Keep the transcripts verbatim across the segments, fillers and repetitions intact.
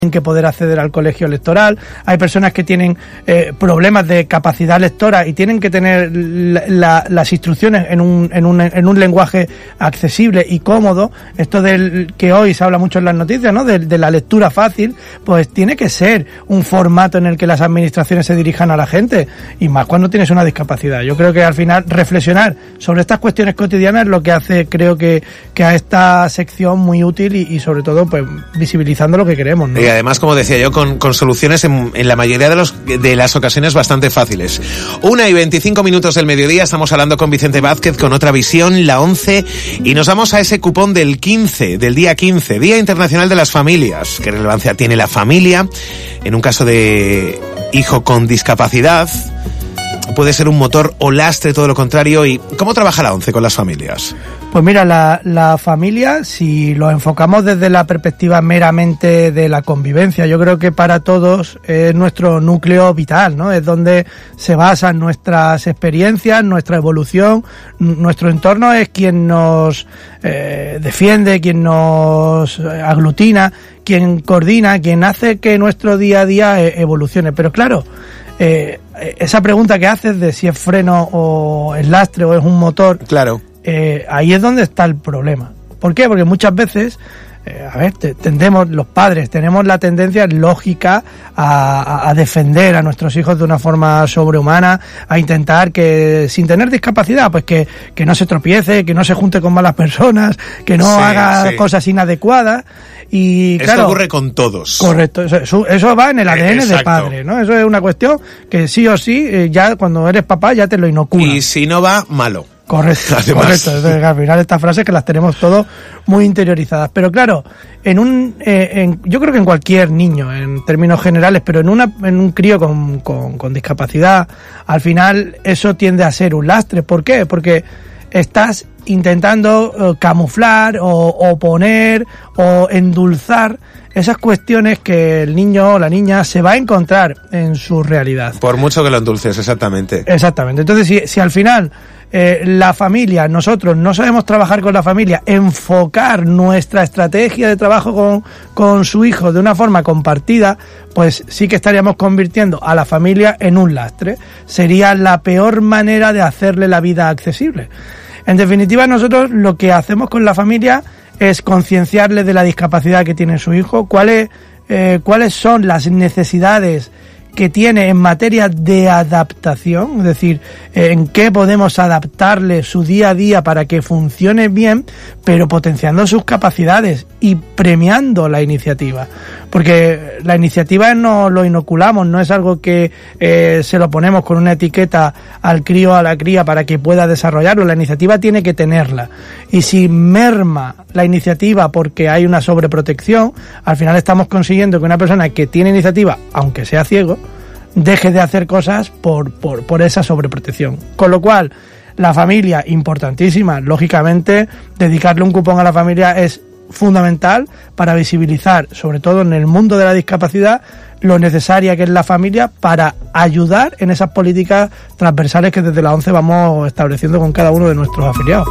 que poder acceder al colegio electoral, hay personas que tienen eh, problemas de capacidad lectora y tienen que tener la, la, las instrucciones en un, en un en un lenguaje accesible y cómodo. Esto del que hoy se habla mucho en las noticias, ¿no? De, de la lectura fácil, pues tiene que ser un formato en el que las administraciones se dirijan a la gente, y más cuando tienes una discapacidad. Yo creo que al final reflexionar sobre estas cuestiones cotidianas es lo que hace, creo que, que a esta sección muy útil y, y sobre todo pues visibilizando lo que queremos, ¿no? Y además, como decía yo, con, con soluciones en, en la mayoría de, los, de las ocasiones bastante fáciles. Una y veinticinco minutos del mediodía, estamos hablando con Vicente Vázquez, con Otra Visión, la once, y nos vamos a ese cupón del quince, del día quince, Día Internacional de las Familias. ¿Qué relevancia tiene la familia en un caso de hijo con discapacidad? Puede ser un motor o lastre, todo lo contrario. ¿Y cómo trabaja la once con las familias? Pues mira, la, la familia, si lo enfocamos desde la perspectiva meramente de la convivencia, yo creo que para todos es nuestro núcleo vital, ¿no? Es donde se basan nuestras experiencias, nuestra evolución, nuestro entorno es quien nos eh, defiende, quien nos aglutina, quien coordina, quien hace que nuestro día a día evolucione. Pero claro, eh, esa pregunta que haces de si es freno o es lastre o es un motor, claro. Eh, ahí es donde está el problema. ¿Por qué? Porque muchas veces, eh, a ver, te, tendemos, los padres, tenemos la tendencia lógica a, a, a defender a nuestros hijos de una forma sobrehumana, a intentar que, sin tener discapacidad, pues que, que no se tropiece, que no se junte con malas personas, que no sí, haga sí. cosas inadecuadas. Y esto claro, ocurre con todos. Correcto, eso, eso va en el A D N Exacto. de padre, ¿no? Eso es una cuestión que sí o sí, eh, ya cuando eres papá ya te lo inocula. Y si no va, malo. Correcto, Además. correcto. Entonces, al final estas frases que las tenemos todos muy interiorizadas. Pero claro, en un, eh, en, yo creo que en cualquier niño, en términos generales, pero en una, en un crío con, con, con discapacidad, al final eso tiende a ser un lastre. ¿Por qué? Porque estás intentando uh, camuflar o, o poner o endulzar esas cuestiones que el niño o la niña se va a encontrar en su realidad. Por mucho que lo endulces, exactamente. Exactamente. Entonces, si, si al final eh, la familia, nosotros no sabemos trabajar con la familia, enfocar nuestra estrategia de trabajo con, con su hijo de una forma compartida, pues sí que estaríamos convirtiendo a la familia en un lastre. Sería la peor manera de hacerle la vida accesible. En definitiva, nosotros lo que hacemos con la familia es concienciarle de la discapacidad que tiene su hijo, cuáles eh, cuáles son las necesidades que tiene en materia de adaptación, es decir, en qué podemos adaptarle su día a día para que funcione bien, pero potenciando sus capacidades y premiando la iniciativa. Porque la iniciativa no lo inoculamos, no es algo que eh, se lo ponemos con una etiqueta al crío o a la cría para que pueda desarrollarlo. La iniciativa tiene que tenerla. Y si merma la iniciativa porque hay una sobreprotección, al final estamos consiguiendo que una persona que tiene iniciativa, aunque sea ciego, deje de hacer cosas por, por, por esa sobreprotección. Con lo cual, la familia, importantísima, lógicamente, dedicarle un cupón a la familia es fundamental para visibilizar, sobre todo en el mundo de la discapacidad, lo necesaria que es la familia para ayudar en esas políticas transversales que desde la ONCE vamos estableciendo con cada uno de nuestros afiliados.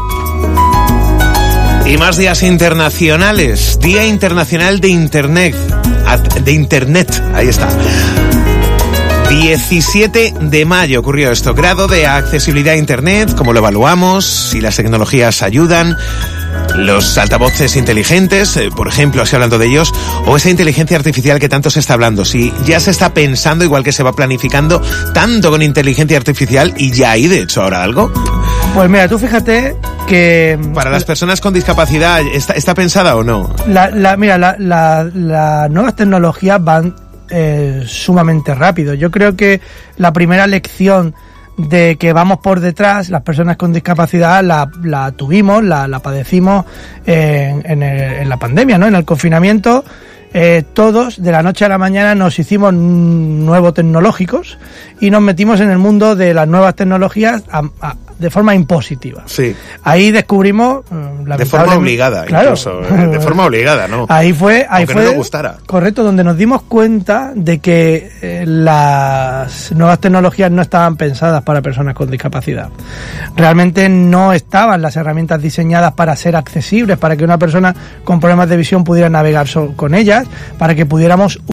Y más días internacionales. Día Internacional de Internet. De Internet, ahí está. diecisiete de mayo ocurrió esto. Grado de accesibilidad a Internet, cómo lo evaluamos, si las tecnologías ayudan, los altavoces inteligentes, eh, por ejemplo, así hablando de ellos, o esa inteligencia artificial que tanto se está hablando. Si ya se está pensando, igual que se va planificando tanto con inteligencia artificial, y ya hay, de hecho, ahora algo. Pues mira, tú fíjate que... Para las personas con discapacidad, ¿está, está pensada o no? La, la, mira, la, la, las nuevas tecnologías van eh, sumamente rápido. Yo creo que la primera lección de que vamos por detrás, las personas con discapacidad la, la tuvimos, la, la padecimos en, en, el, en la pandemia, ¿no? En el confinamiento, eh, todos de la noche a la mañana nos hicimos nuevos tecnológicos y nos metimos en el mundo de las nuevas tecnologías a, a, de forma impositiva. Sí. Ahí descubrimos... De forma obligada, claro, incluso. De forma obligada, ¿no? Ahí fue... Ahí Aunque fue, no nos gustara. Correcto, donde nos dimos cuenta de que eh, las nuevas tecnologías no estaban pensadas para personas con discapacidad. Realmente no estaban las herramientas diseñadas para ser accesibles, para que una persona con problemas de visión pudiera navegar so- con ellas, para que pudiéramos